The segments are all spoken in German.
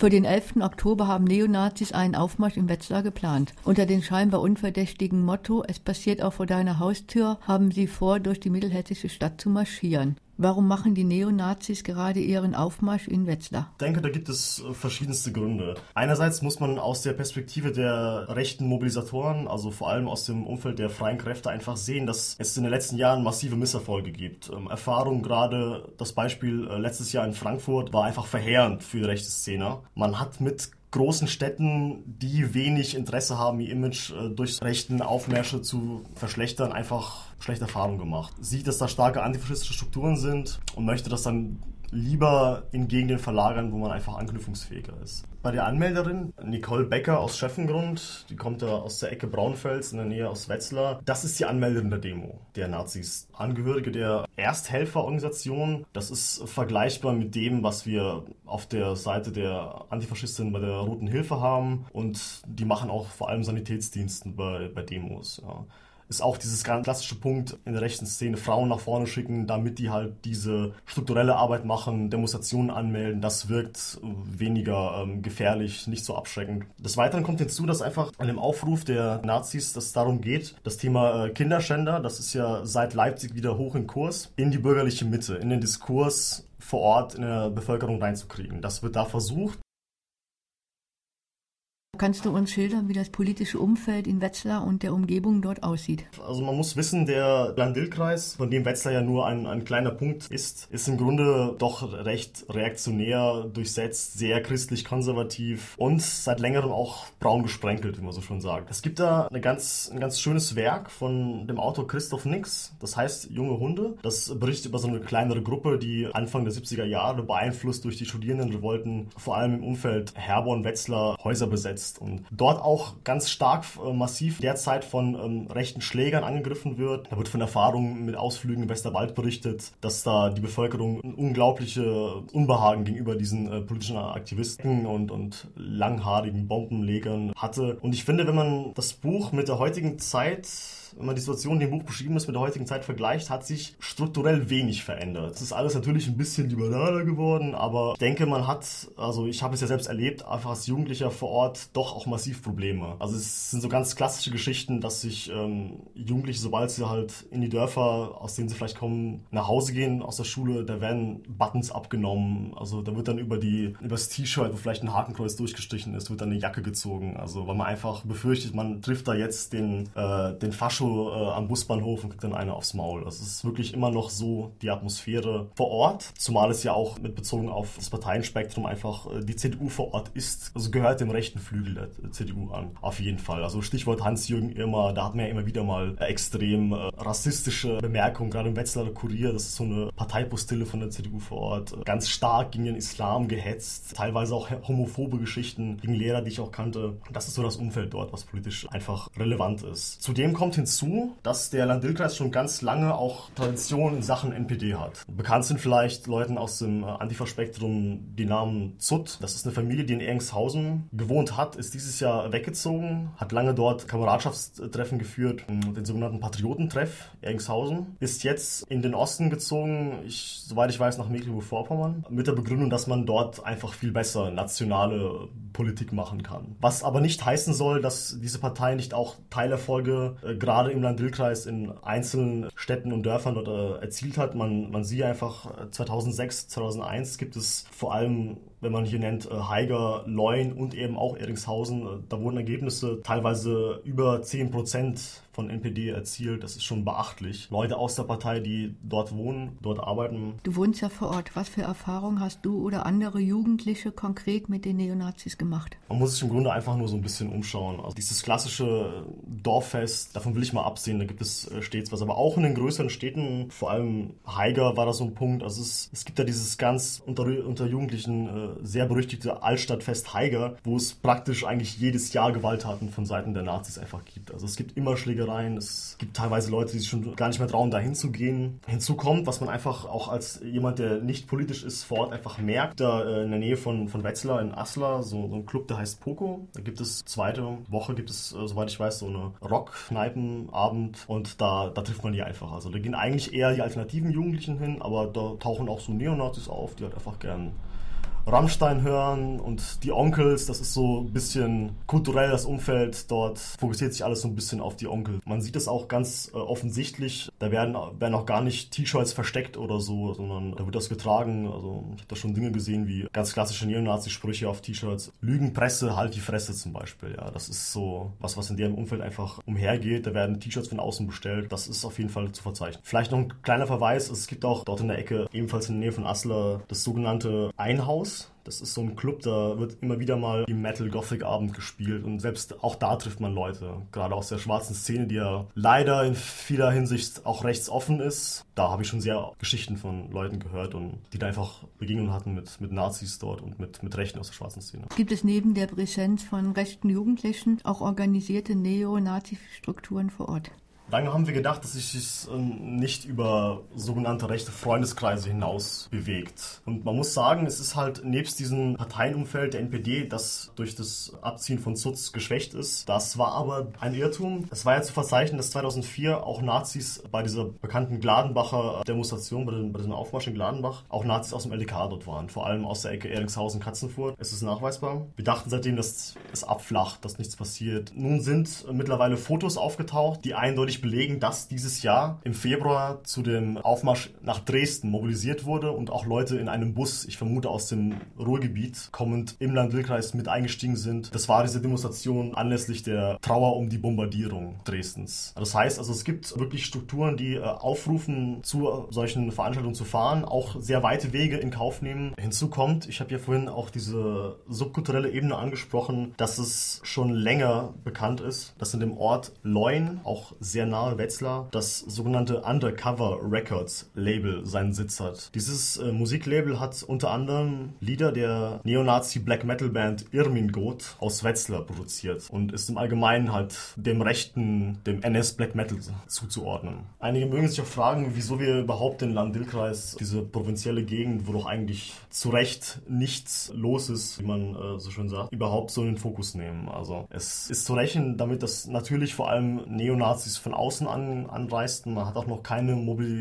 Für den 11. Oktober haben Neonazis einen Aufmarsch in Wetzlar geplant. Unter dem scheinbar unverdächtigen Motto „Es passiert auch vor deiner Haustür" haben sie vor, durch die mittelhessische Stadt zu marschieren. Warum machen die Neonazis gerade ihren Aufmarsch in Wetzlar? Ich denke, da gibt es verschiedenste Gründe. Einerseits muss man aus der Perspektive der rechten Mobilisatoren, also vor allem aus dem Umfeld der freien Kräfte, einfach sehen, dass es in den letzten Jahren massive Misserfolge gibt. Erfahrung, gerade das Beispiel letztes Jahr in Frankfurt, war einfach verheerend für die rechte Szene. Man hat mit großen Städten, die wenig Interesse haben, ihr Image durch rechten Aufmärsche zu verschlechtern, einfach schlechte Erfahrungen gemacht. Sieht, dass da starke antifaschistische Strukturen sind und möchte das dann lieber in Gegenden verlagern, wo man einfach anknüpfungsfähiger ist. Bei der Anmelderin, Nicole Becker aus Scheffengrund, die kommt ja aus der Ecke Braunfels in der Nähe aus Wetzlar, das ist die Anmelderin der Demo, der Nazis. Angehörige der Ersthelferorganisation, das ist vergleichbar mit dem, was wir auf der Seite der Antifaschisten bei der Roten Hilfe haben, und die machen auch vor allem Sanitätsdiensten bei Demos, ja. Ist auch dieses ganz klassische Punkt in der rechten Szene, Frauen nach vorne schicken, damit die halt diese strukturelle Arbeit machen, Demonstrationen anmelden. Das wirkt weniger gefährlich, nicht so abschreckend. Des Weiteren kommt hinzu, dass einfach an dem Aufruf der Nazis, dass es darum geht, das Thema Kinderschänder, das ist ja seit Leipzig wieder hoch im Kurs, in die bürgerliche Mitte, in den Diskurs vor Ort in der Bevölkerung reinzukriegen. Das wird da versucht. Kannst du uns schildern, wie das politische Umfeld in Wetzlar und der Umgebung dort aussieht? Also man muss wissen, der Lahn-Dill-Kreis, von dem Wetzlar ja nur ein kleiner Punkt ist im Grunde doch recht reaktionär durchsetzt, sehr christlich-konservativ und seit längerem auch braun gesprenkelt, wie man so schon sagt. Es gibt da ein ganz schönes Werk von dem Autor Christoph Nix, das heißt Junge Hunde. Das berichtet über so eine kleinere Gruppe, die Anfang der 70er Jahre, beeinflusst durch die Studierendenrevolten, vor allem im Umfeld Herborn-Wetzlar, Häuser besetzt. Und dort auch ganz stark massiv derzeit von rechten Schlägern angegriffen wird. Da wird von Erfahrungen mit Ausflügen im Westerwald berichtet, dass da die Bevölkerung ein unglaubliche Unbehagen gegenüber diesen politischen Aktivisten und langhaarigen Bombenlegern hatte. Und ich finde, wenn man das Buch mit der heutigen Zeit, wenn man die Situation, die im Buch beschrieben ist, mit der heutigen Zeit vergleicht, hat sich strukturell wenig verändert. Es ist alles natürlich ein bisschen liberaler geworden, aber ich denke, man hat, also ich habe es ja selbst erlebt, einfach als Jugendlicher vor Ort doch auch massiv Probleme. Also es sind so ganz klassische Geschichten, dass sich Jugendliche, sobald sie halt in die Dörfer, aus denen sie vielleicht kommen, nach Hause gehen aus der Schule, da werden Buttons abgenommen. Also da wird dann über das T-Shirt, wo vielleicht ein Hakenkreuz durchgestrichen ist, wird dann eine Jacke gezogen. Also weil man einfach befürchtet, man trifft da jetzt den Fascho am Busbahnhof und kriegt dann eine aufs Maul. Das ist wirklich immer noch so die Atmosphäre vor Ort, zumal es ja auch mit bezogen auf das Parteienspektrum einfach die CDU vor Ort ist, also gehört dem rechten Flügel der CDU an, auf jeden Fall. Also Stichwort Hans-Jürgen Irmer, da hat man ja immer wieder mal extrem rassistische Bemerkungen, gerade im Wetzlarer Kurier, das ist so eine Parteipostille von der CDU vor Ort, ganz stark gegen den Islam gehetzt, teilweise auch homophobe Geschichten gegen Lehrer, die ich auch kannte. Das ist so das Umfeld dort, was politisch einfach relevant ist. Zudem kommt hinzu, dass der Lahn-Dill-Kreis schon ganz lange auch Tradition in Sachen NPD hat. Bekannt sind vielleicht Leuten aus dem Antifa-Spektrum die Namen Zutt. Das ist eine Familie, die in Erngshausen gewohnt hat, ist dieses Jahr weggezogen, hat lange dort Kameradschaftstreffen geführt, den sogenannten Patriotentreff Erngshausen, ist jetzt in den Osten gezogen, soweit ich weiß, nach Mecklenburg-Vorpommern, mit der Begründung, dass man dort einfach viel besser nationale Politik machen kann. Was aber nicht heißen soll, dass diese Partei nicht auch Teilerfolge gerade im Lahn-Dill-Kreis in einzelnen Städten und Dörfern dort erzielt hat. Man sieht einfach, 2006, 2001 gibt es vor allem, wenn man hier nennt, Haiger, Leun und eben auch Erringshausen, da wurden Ergebnisse teilweise über 10% von NPD erzielt. Das ist schon beachtlich. Leute aus der Partei, die dort wohnen, dort arbeiten. Du wohnst ja vor Ort. Was für Erfahrungen hast du oder andere Jugendliche konkret mit den Neonazis gemacht? Man muss sich im Grunde einfach nur so ein bisschen umschauen. Also dieses klassische Dorffest, davon will ich mal absehen, da gibt es stets was. Aber auch in den größeren Städten, vor allem Haiger war da so ein Punkt. Also es gibt da dieses ganz unter Jugendlichen sehr berüchtigte Altstadtfest Haiger, wo es praktisch eigentlich jedes Jahr Gewalttaten von Seiten der Nazis einfach gibt. Also es gibt immer Schlägereien, es gibt teilweise Leute, die sich schon gar nicht mehr trauen, da hinzugehen. Hinzu kommt, was man einfach auch als jemand, der nicht politisch ist, vor Ort einfach merkt, da in der Nähe von Wetzlar in Aslar, so ein Club, der heißt Poco. Da gibt es zweite Woche, soweit ich weiß, so eine Rockkneipenabend und da trifft man die einfach. Also da gehen eigentlich eher die alternativen Jugendlichen hin, aber da tauchen auch so Neonazis auf, die halt einfach gern Rammstein hören und die Onkels, das ist so ein bisschen kulturell das Umfeld, dort fokussiert sich alles so ein bisschen auf die Onkel. Man sieht es auch ganz offensichtlich, da werden auch gar nicht T-Shirts versteckt oder so, sondern da wird das getragen. Also ich habe da schon Dinge gesehen wie ganz klassische Neonazi-Sprüche auf T-Shirts. Lügenpresse, halt die Fresse zum Beispiel. Ja, das ist so was in deren Umfeld einfach umhergeht. Da werden T-Shirts von außen bestellt. Das ist auf jeden Fall zu verzeichnen. Vielleicht noch ein kleiner Verweis, es gibt auch dort in der Ecke, ebenfalls in der Nähe von Aslar, das sogenannte Einhaus. Das ist so ein Club, da wird immer wieder mal im Metal-Gothic-Abend gespielt und selbst auch da trifft man Leute, gerade aus der schwarzen Szene, die ja leider in vieler Hinsicht auch rechtsoffen ist. Da habe ich schon sehr Geschichten von Leuten gehört und die da einfach Begegnungen hatten mit Nazis dort und mit Rechten aus der schwarzen Szene. Gibt es neben der Präsenz von rechten Jugendlichen auch organisierte Neonazi-Strukturen vor Ort? Lange haben wir gedacht, dass sich es nicht über sogenannte rechte Freundeskreise hinaus bewegt. Und man muss sagen, es ist halt nebst diesem Parteienumfeld der NPD, das durch das Abziehen von Sutz geschwächt ist. Das war aber ein Irrtum. Es war ja zu verzeichnen, dass 2004 auch Nazis bei dieser bekannten Gladenbacher Demonstration, bei diesem Aufmarsch in Gladenbach, auch Nazis aus dem LDK dort waren. Vor allem aus der Ecke Ehringshausen-Katzenfurt. Es ist nachweisbar. Wir dachten seitdem, dass es abflacht, dass nichts passiert. Nun sind mittlerweile Fotos aufgetaucht, die eindeutig belegen, dass dieses Jahr im Februar zu dem Aufmarsch nach Dresden mobilisiert wurde und auch Leute in einem Bus, ich vermute aus dem Ruhrgebiet, kommend im Lahn-Dill-Kreis mit eingestiegen sind. Das war diese Demonstration anlässlich der Trauer um die Bombardierung Dresdens. Das heißt also, es gibt wirklich Strukturen, die aufrufen, zu solchen Veranstaltungen zu fahren, auch sehr weite Wege in Kauf nehmen. Hinzu kommt, ich habe ja vorhin auch diese subkulturelle Ebene angesprochen, dass es schon länger bekannt ist, dass in dem Ort Leun, auch sehr nahe Wetzlar, das sogenannte Undercover Records Label seinen Sitz hat. Dieses Musiklabel hat unter anderem Lieder der Neonazi Black Metal Band Irmingot aus Wetzlar produziert und ist im Allgemeinen halt dem NS Black Metal zuzuordnen. Einige mögen sich auch fragen, wieso wir überhaupt den Lahn-Dill-Kreis, diese provinzielle Gegend, wo doch eigentlich zu Recht nichts los ist, wie man so schön sagt, überhaupt so in den Fokus nehmen. Also es ist zu rechnen damit, dass natürlich vor allem Neonazis von außen anreisten. Man hat auch noch keine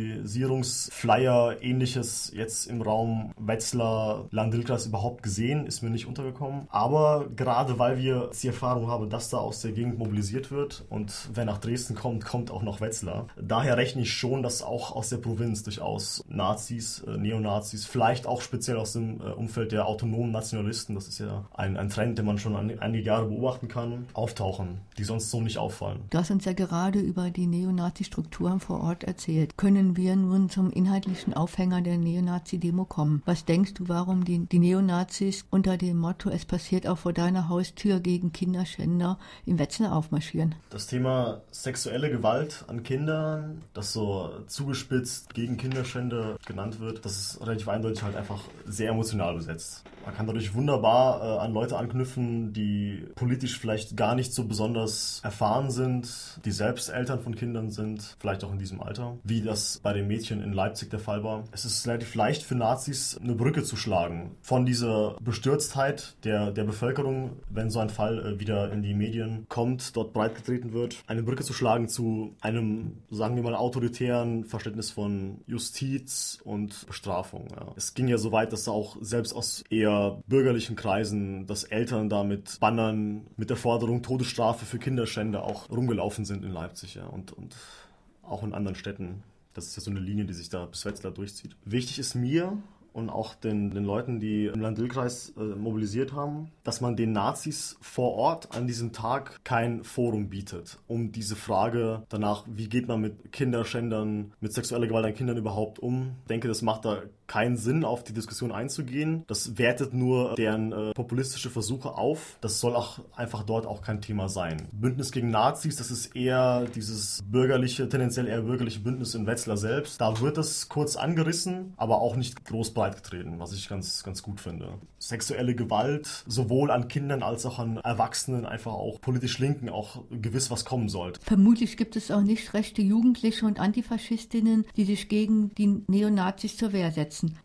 Mobilisierungsflyer, ähnliches jetzt im Raum Wetzlar, Lahn-Dill-Kreis überhaupt gesehen, ist mir nicht untergekommen. Aber gerade weil wir die Erfahrung haben, dass da aus der Gegend mobilisiert wird und wer nach Dresden kommt, kommt auch nach Wetzlar. Daher rechne ich schon, dass auch aus der Provinz durchaus Nazis, Neonazis, vielleicht auch speziell aus dem Umfeld der autonomen Nationalisten, das ist ja ein Trend, den man schon einige Jahre beobachten kann, auftauchen, die sonst so nicht auffallen. Du hast uns ja gerade über die Neonazi-Strukturen vor Ort erzählt. Können wir nun zum inhaltlichen Aufhänger der Neonazi-Demo kommen? Was denkst du, warum die Neonazis unter dem Motto "Es passiert auch vor deiner Haustür" gegen Kinderschänder im Wetzlar aufmarschieren? Das Thema sexuelle Gewalt an Kindern, das so zugespitzt gegen Kinderschänder genannt wird, das ist relativ eindeutig halt einfach sehr emotional besetzt. Man kann dadurch wunderbar an Leute anknüpfen, die politisch vielleicht gar nicht so besonders erfahren sind, die selbst Eltern von Kindern sind, vielleicht auch in diesem Alter, wie das bei den Mädchen in Leipzig der Fall war. Es ist relativ leicht für Nazis, eine Brücke zu schlagen von dieser Bestürztheit der Bevölkerung, wenn so ein Fall wieder in die Medien kommt, dort breitgetreten wird, eine Brücke zu schlagen zu einem, sagen wir mal, autoritären Verständnis von Justiz und Bestrafung. Ja. Es ging ja so weit, dass auch selbst aus eher bürgerlichen Kreisen, dass Eltern da mit Bannern, mit der Forderung Todesstrafe für Kinderschänder auch rumgelaufen sind in Leipzig, ja, und auch in anderen Städten. Das ist ja so eine Linie, die sich da bis Wetzlar durchzieht. Wichtig ist mir und auch den Leuten, die im Lahn-Dill-Kreis mobilisiert haben, dass man den Nazis vor Ort an diesem Tag kein Forum bietet, um diese Frage danach, wie geht man mit Kinderschändern, mit sexueller Gewalt an Kindern überhaupt um. Ich denke, das macht da keinen Sinn, auf die Diskussion einzugehen. Das wertet nur deren populistische Versuche auf. Das soll auch einfach dort auch kein Thema sein. Bündnis gegen Nazis, das ist eher dieses bürgerliche, tendenziell eher bürgerliche Bündnis in Wetzlar selbst. Da wird das kurz angerissen, aber auch nicht groß breitgetreten, was ich ganz, ganz gut finde. Sexuelle Gewalt, sowohl an Kindern als auch an Erwachsenen, einfach auch politisch Linken, auch gewiss was kommen sollte. Vermutlich gibt es auch nicht rechte Jugendliche und Antifaschistinnen, die sich gegen die Neonazis zur Wehr setzen.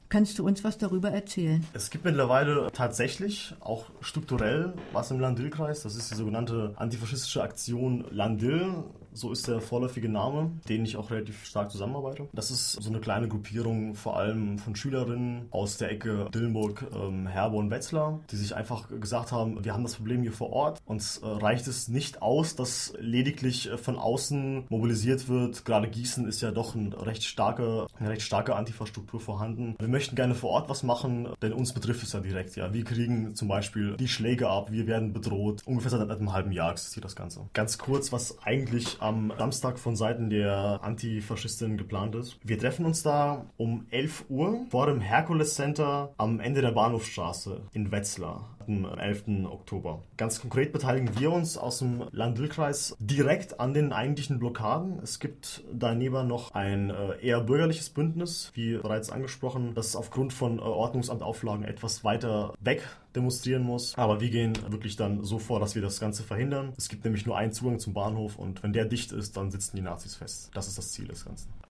Kannst du uns was darüber erzählen? Es gibt mittlerweile tatsächlich auch strukturell was im Landil-Kreis. Das ist die sogenannte antifaschistische Aktion Landil. So ist der vorläufige Name, denen ich auch relativ stark zusammenarbeite. Das ist so eine kleine Gruppierung, vor allem von Schülerinnen aus der Ecke Dillenburg, Herborn, Wetzlar, die sich einfach gesagt haben, wir haben das Problem hier vor Ort. Uns reicht es nicht aus, dass lediglich von außen mobilisiert wird. Gerade Gießen ist ja doch eine recht starke Antifa-Struktur vorhanden. Wir möchten gerne vor Ort was machen, denn uns betrifft es ja direkt. Ja. Wir kriegen zum Beispiel die Schläge ab, wir werden bedroht. Ungefähr seit einem halben Jahr existiert das Ganze. Ganz kurz, was eigentlich am Samstag von Seiten der Antifaschistin geplant ist. Wir treffen uns da um 11 Uhr vor dem Herkules Center am Ende der Bahnhofstraße in Wetzlar am 11. Oktober. Ganz konkret beteiligen wir uns aus dem Landil-Kreis direkt an den eigentlichen Blockaden. Es gibt daneben noch ein eher bürgerliches Bündnis, wie bereits angesprochen, das aufgrund von Ordnungsamtauflagen etwas weiter weg demonstrieren muss. Aber wir gehen wirklich dann so vor, dass wir das Ganze verhindern. Es gibt nämlich nur einen Zugang zum Bahnhof und wenn der dicht ist, dann sitzen die Nazis fest. Das ist das Ziel des Ganzen.